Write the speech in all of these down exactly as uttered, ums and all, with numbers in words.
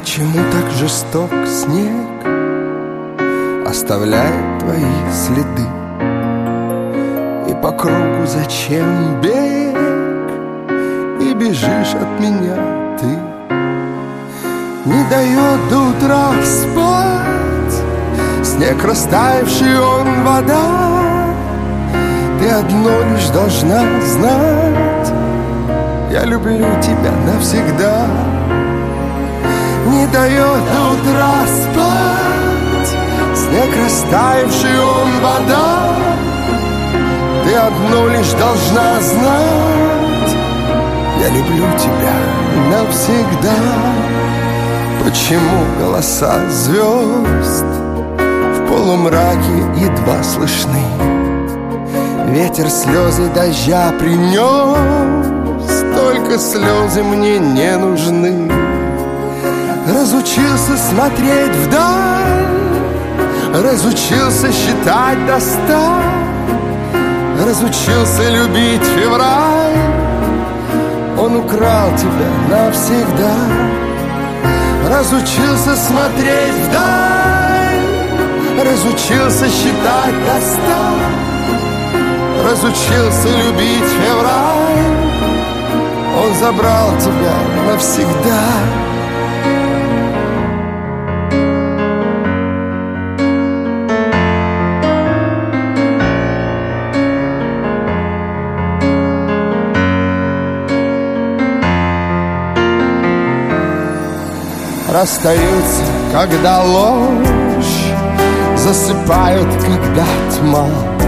Почему так жесток снег оставляет твои следы? И по кругу зачем бег? И бежишь от меня ты. Не дает до утра спать снег, растаявший он вода. Ты одно лишь должна знать: я люблю тебя навсегда. Не дает до утра спать снег, растаявший он вода. Ты одно лишь должна знать: я люблю тебя навсегда. Почему голоса звезд в полумраке едва слышны? Ветер слезы дождя принес, только слезы мне не нужны. Разучился смотреть вдаль, разучился считать до ста, разучился любить февраль. Он украл тебя навсегда. Разучился смотреть вдаль, разучился считать до ста, разучился любить февраль. Он забрал тебя навсегда. Расстаются, когда ложь, засыпают, когда тьма,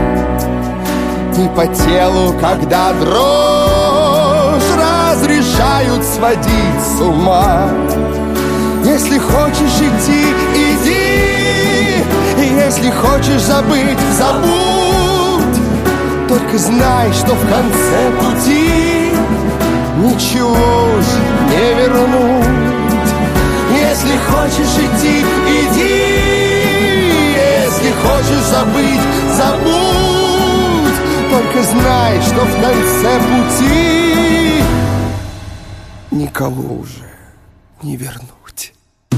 и по телу, когда дрожь, разрешают сводить с ума. Если хочешь идти, иди, и если хочешь забыть, забудь. Только знай, что в конце пути ничего уже не вернуть. Если хочешь идти, иди, если хочешь забыть, забудь. Только знай, что в конце пути никого уже не вернуть.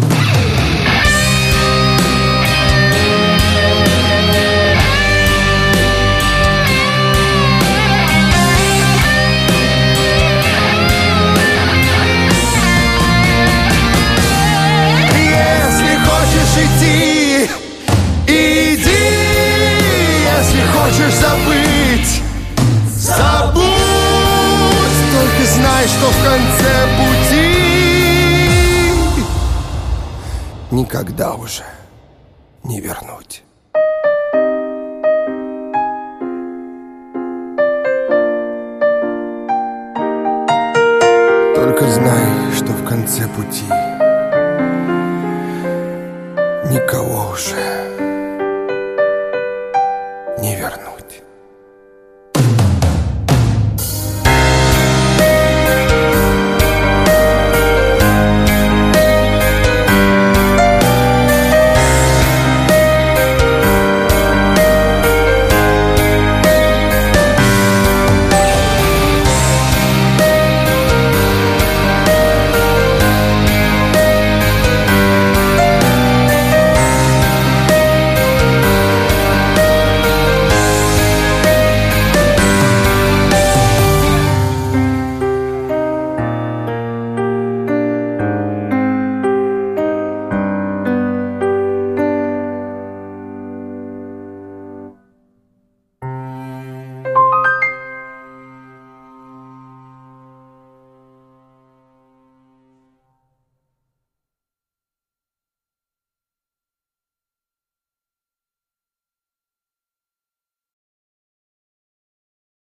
Иди, иди, если хочешь забыть, забудь. Только знай, что в конце пути никогда уже не вернуть. Только знай, что в конце пути никого уже не верну.